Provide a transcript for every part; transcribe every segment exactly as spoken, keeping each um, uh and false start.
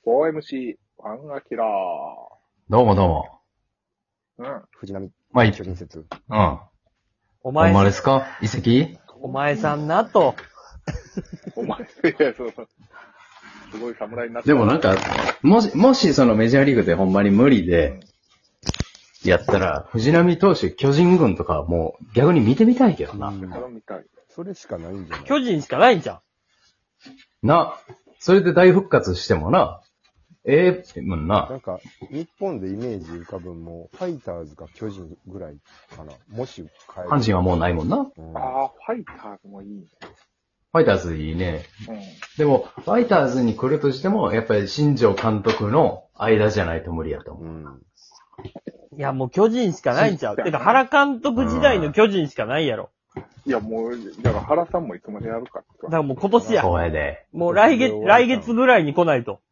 オーエムシー、ワンアキラー。 どうもどうも。 うん。 藤波。 まあ、い、 巨人説。 うん。 おほ前んまですか遺跡お前さんなと。 お前、いや、そう、すごい侍になった。 でもなんか、もし、もしそのメジャーリーグでほんまに無理で、やったら、藤浪投手、巨人軍とかもう逆に見てみたいけどな。 うん頼みたい。 それしかないんじゃない？ 巨人しかないんじゃん。 な、それで大復活してもな、ええもんな。 なんか、日本でイメージ浮かぶも、ファイターズか巨人ぐらいかな。もし変える。 阪神はもうないもんな。フうん、 ああ、ファイターズもいいね。 ァイターズいいね。 うん。 でも、ファイターズに来るとしても、やっぱり新庄監督の間じゃないと無理やと思う。 うん。 いや、もう巨人しかないんちゃう。てか、原監督時代の巨人しかないやろ。 いや、もう、だから原さんもいつまでやるかってだからもう今年や。 そうやで。 もう来月、来月ぐらいに来ないと。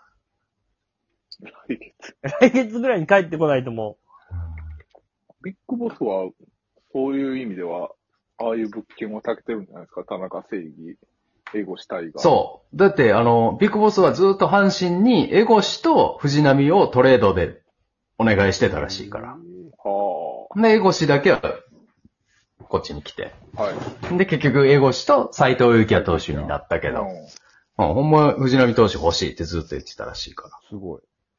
来月。 来月ぐらいに帰ってこないともビッグボスは、そういう意味では、ああいう物件を建ててるんじゃないですか。田中正義、エゴシタイガー。 そう。だって、あの、ビッグボスはずっと阪神に、エゴシと藤浪をトレードでお願いしてたらしいから。 はで、エゴシだけは、こっちに来て。 あ。はい。 で、結局、エゴシと斎藤幸也投手になったけど、 うんうん、ほんま、藤浪投手欲しいってずっと言ってたらしいから。 すごい。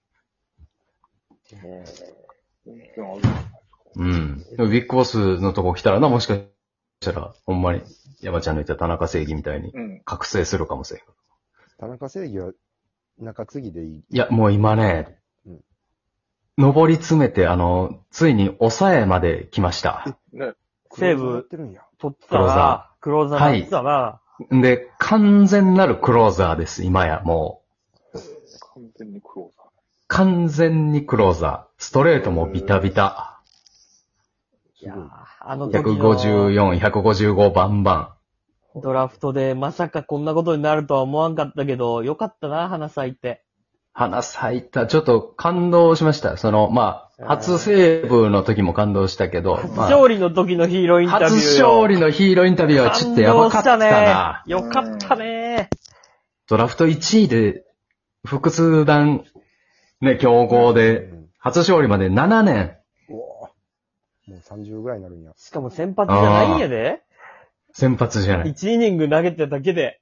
全然ある。 うん。でもビッグボスのとこ来たらな、もしかしたら、ほんまに、山ちゃんの言った田中正義みたいに、 うん。 覚醒するかもしれん。 田中正義は中継ぎでいい。 いや、もう今ねうん、 登り詰めて、あの、ついに抑えまで来ました。 ね。 う、西やっ武てるんや。 取ってたな。クローザー取ってたな。 で、完全なるクローザーです、今や、もう。 完全にクローザー。 完全にクローザー。ストレートもビタビタ。 いやーあの時のひゃくごじゅうよん、ひゃくごじゅうごバンバドラフトでまさかこんなことになるとは思わんかったけど、よかったな、花咲いて。 ン。花咲いた。ちょっと感動しました。その、まあ、初セーブの時も感動したけど、 初まあ、 勝利の時のヒーローインタビューよ。 初勝利のヒーローインタビューはちょっとやばかったな。 感動したね。よかったね。 ドラフトいちいで、複数段、ね、強豪で、 うん初勝利までななねん。 うわぁもうさんじゅうぐらいになるんや。 しかも先発じゃないんやで。 先発じゃない。 いちイニング投げてただけで。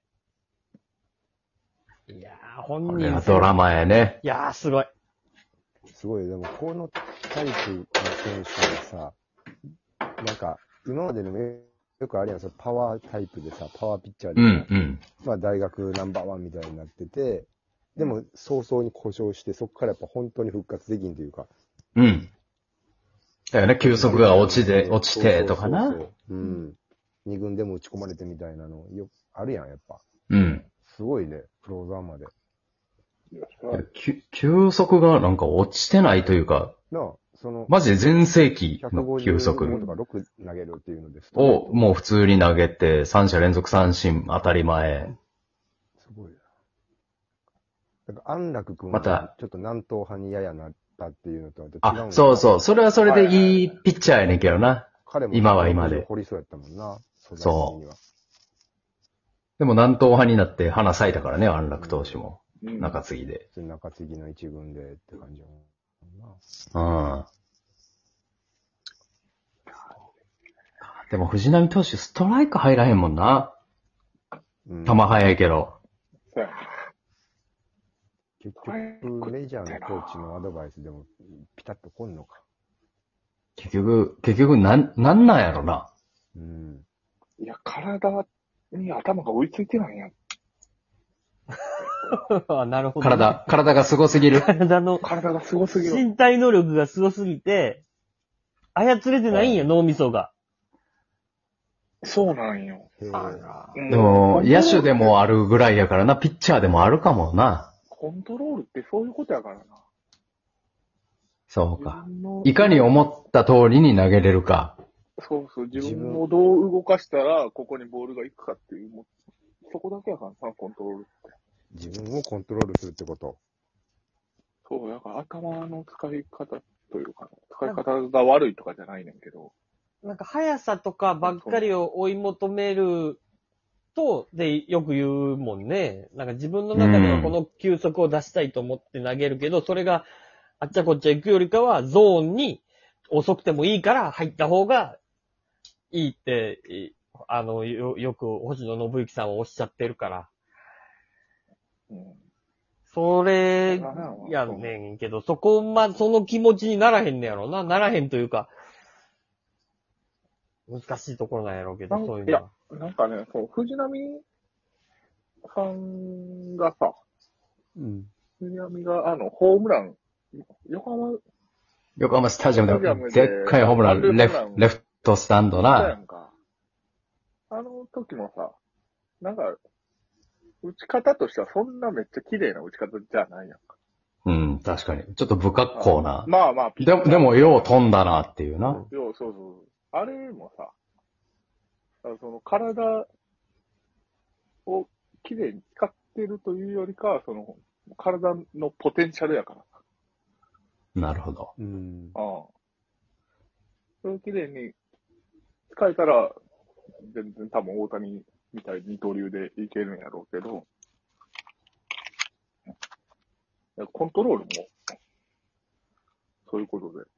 いやー、本これ人はドラマやね。 いやー、すごい。 すごい。でも、このタイプの選手がさ、なんか、今までのもよくあるやん、そのパワータイプでさ、パワーピッチャーでうさ、 ん、うん。 まあ大学ナンバーワンみたいになってて、でも早々に故障して、そこからやっぱ本当に復活できんというか。 うん。だよね、球速が落ちて、落ちてとかな。 そうそうそうそう。うん。二軍でも打ち込まれてみたいなの、よ、あるやん、やっぱ。 うん。 すごいね、クローザーまで。 いやそれは球球速がなんか落ちてないというか、 なあ、その、 マジで全盛期のひゃくごじゅうご球速とかろく投げるっていうのですをもう普通に投げて、三者連続三振当たり前。 すごいな。なんか安楽君またちょっと南東派にややなったっていうのとは違うんあ、そうそう。それはそれでいいピッチャーやねんけどな。 彼も今は今で掘りそうやったもんな。素材的には。 でも南東派になって花咲いたからね、安楽投手も。 うん中継ぎで。 普通に中継ぎの一軍でって感じやもんな。 うん。でも藤浪投手ストライク入らへんもんな。 うん球速いけど。 そうやね。 結局、メジャーのコーチのアドバイスでもピタッと来んのか。 結局、結局なん、なんなんやろな。 うん。 いや、体に頭が追いついてないやん。 あなるほど。 体、体がすごすぎる。 体の体がすごすぎる。 身体能力がすごすぎて、操れてないんや、脳みそが。 そうなんよ。 へーうんでも、野手でもあるぐらいやからな、ピッチャーでもあるかもな。 コントロールってそういうことやからな。 そうか。 自分のいかに思った通りに投げれるか。 そうそう、自分をどう動かしたら、ここにボールが行くかっていう、もうそこだけやからさ、コントロールって。 自分をコントロールするってこと。 そう、だから頭の使い方というか、使い方が悪いとかじゃないねんけど。 なんか速さとかばっかりを追い求めると、で、よく言うもんね。なんか自分の中ではこの球速を出したいと思って投げるけど、それがあっちゃこっちゃ行くよりかは、ゾーンに遅くてもいいから入った方がいいって、いあの、よ、よく星野信之さんはおっしゃってるから。 うん。 それ、やねんけど、そこま、その気持ちにならへんねやろな。ならへんというか、難しいところなんやろうけど、そういうのは。 いや、なんかね、そう、藤波さんがさ、 うん。 藤波が、あの、ホームラン、横浜、 横浜スタジアムスタジアムでででっかいホームラン、レフレフトスタンドそうやな。 んか。あの時もさ、なんか、打ち方としてはそんなめっちゃ綺麗な打ち方じゃないやんか。 うん、確かに。ちょっと不格好な。 まあまあ、ピッチャーでも、でも、よう飛んだなっていうな。 よう、そうそう。あれもさ、あのその体を綺麗に使ってるというよりかは、その、体のポテンシャルやからさ。 なるほど。 うん。 ああ。それを綺麗に使えたら、全然多分大谷みたいに二刀流でいけるんやろうけど、いやコントロールも、そういうことで、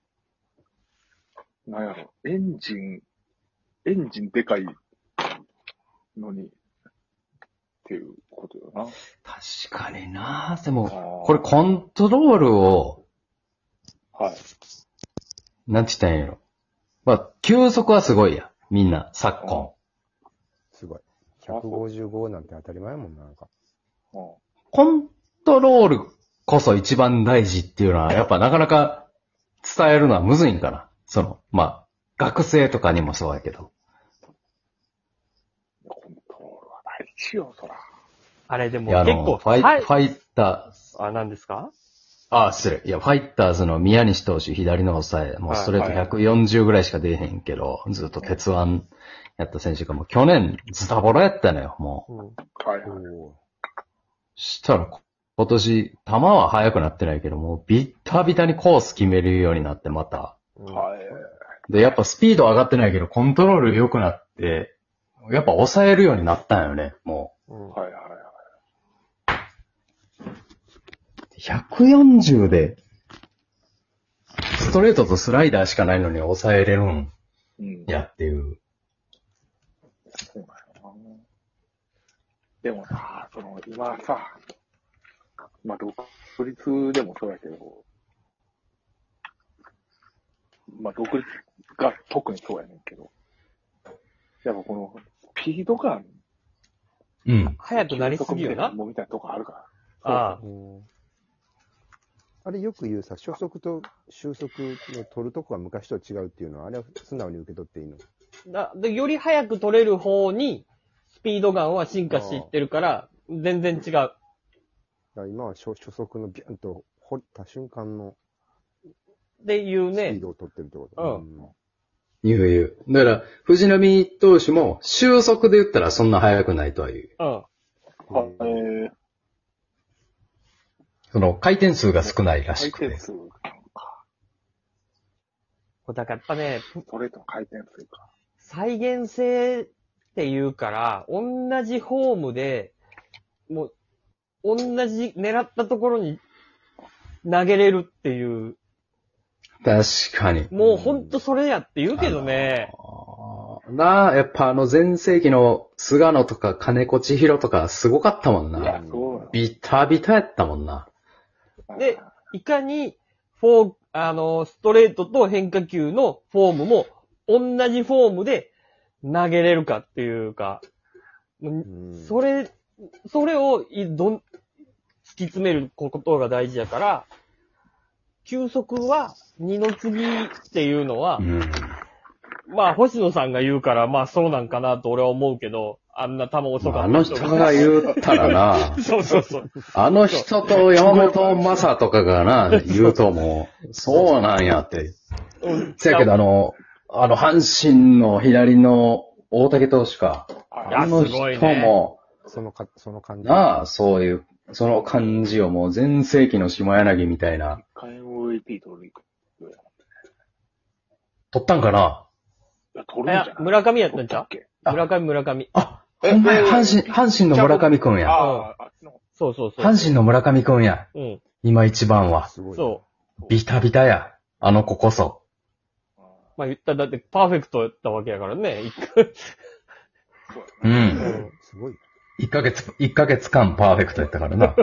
なんやろ、エンジン、エンジンでかいのに、っていうことよな。 確かにな。でも、 あーこれコントロールを、 はい。 なんて言ったらいいんやろ。まあ、球速はすごいや。みんな、昨今。 すごい。ひゃくごじゅうごなんて当たり前やもんな、なんか。 うん。 コントロールこそ一番大事っていうのは、やっぱなかなか伝えるのはむずいんかな。その、まあ、学生とかにもそうやけど。 コントロールは大事よ、そら。 あれでもいや、あ結構、 の、ファイ、 はいファイター、 あ、何ですかああ、失礼。いや、ファイターズの宮西投手、左の抑え、もうストレートひゃくよんじゅうぐらいしか出えへんけど、ずっと鉄腕やった選手がもう去年ズタボロやったのよ、もう。 うん。 はいはい。 おしたら、今年、球は速くなってないけど、もうビッタビタにコース決めるようになって、また。 うんはい。 で、やっぱスピード上がってないけど、コントロール良くなって、やっぱ抑えるようになったんよね、もうんはいはいはい。 う。ひゃくよんじゅうで、ストレートとスライダーしかないのに抑えれるんうん。 やっていう。 そうなんよな。でもさ、その、今さ、まあ、独立でもそうやけど、まあ、独立が特にそうやねんけど、やっぱこの、スピード感、 うん。 早くなりすぎよな。 もうみたいなとこあるから。 ああ。 ーあれよく言うさ、初速と終速の取るとこが昔と違うっていうのは、あれは素直に受け取っていいの？ だで、より早く取れる方に、スピードガンは進化していってるから、全然違う。 だから今は初初速のビュンと掘った瞬間のっていうねスピー。ドを取ってるってこと。 うんん言う言う。だから、藤波投手も、終速で言ったらそんな速くないとは言う。 うん。 はい。えー、 その、回転数が少ないらしくて。 回転数か。 だからやっぱね、 ストレートの回転数か。 再現性っていうから、同じフォームで、もう、同じ狙ったところに投げれるっていう、 確かに。 もうほんとそれやって言うけどね。 あーなあ、やっぱあの前世紀の菅野とか金子千尋とかすごかったもんいやな。、 そうなの。 ビタビタやったもんな。 で、いかに、フォー、あの、ストレートと変化球のフォームも、同じフォームで投げれるかっていうか、 うんそれ、それをいどん、突き詰めることが大事やから、球速は二の次っていうのは、 うん。 まあ、星野さんが言うから、まあそうなんかなと俺は思うけど、あんな球遅かったあの人が言ったらな、 そうそうそう。 あの人と山本正とかがな、言うともう、そうなんやって。 うんせやけどあの、あの、阪神の左の大竹投手か。 はいあの人も、 そのか、その感じ。 なあ、そういう、その感じをもう前世紀の下柳みたいな。 一回 エムブイピー 取る取ったんかないや、取るんじゃないいや村上やったんちゃう取っけ村上村上。 あ、 ほんまや、阪神、阪神の村上くんや。 ああ、あっちの方。 そうそうそう。 阪神の村上くんや。 うん。 今一番は。 すごい。 そビタビタや。あの子こそ。 う。まあ言ったらだってパーフェクトやったわけやからね。一回う。 うんん。 すごい。 一ヶ月、一ヶ月間パーフェクトやったからな。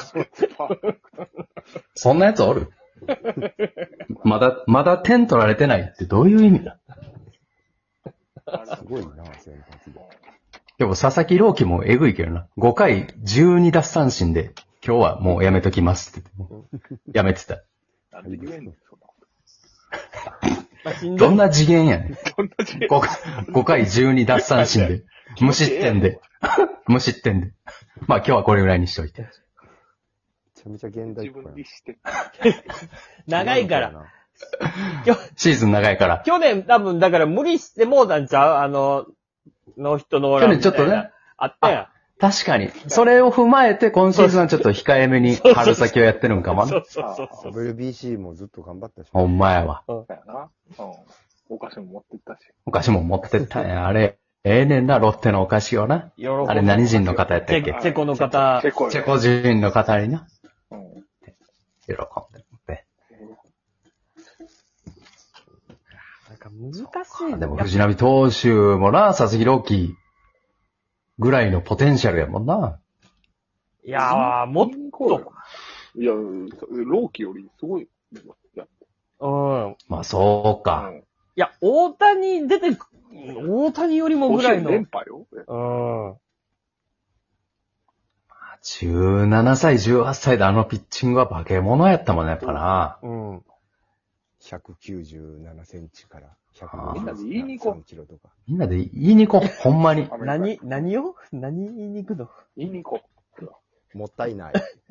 そんなやつおるまだ、まだ点取られてないってどういう意味だすごいな、先発で。 でも佐々木朗希もえぐいけどな。ごかいじゅうに奪三振で、今日はもうやめときますって言って。やめてた。 なんで言えんのそんなこまあしんどいどんな次元やねん。 と。そんな時ごかいじゅうに奪三振で。無失点で。無失点で。まあ今日はこれぐらいにしといて。 めちゃめちゃ現代自っ子やな分にして。 長いから。。 シーズン長いから。 去年多分だから無理してもうたんちゃうあの、ノーヒットノーランみたいな。 去年ちょっとね。 あったやん。 確かに。それを踏まえて今シーズンはちょっと控えめに春先をやってるんかもな。 そうそうそうそう。 ダブリュービーシー もずっと頑張ったし。 ほんまやわ。 そうやな。うん。お菓子も持ってったし。 お菓子も持ってったんや。あれ、ええねんな、ロッテのお菓子をな。 喜んあれ何人の方やったっけチェチェコの方チェコチェコ人の方にな。 うん。 喜んでって。 なんか難しいね。 でも藤浪投手もな、佐々木朗希ぐらいのポテンシャルやもんな。 いやー、もっと。 いや、ローキよりすごい。やっうん。いまあそうた。 か。 や、大谷出てく、大谷よりもぐらいの。 連覇よ。 うん。 じゅうななさい、じゅうはっさいであのピッチングは化け物やったもんね、やっぱな。 うん。 ひゃくきゅうじゅうななセンチからあーみんなで言いに行こうひゃくさんキロとか。 みんなで言いに行こう、ほんまに。 アメリカ何、何を何言いに行くの言いに行こう。 もったいない。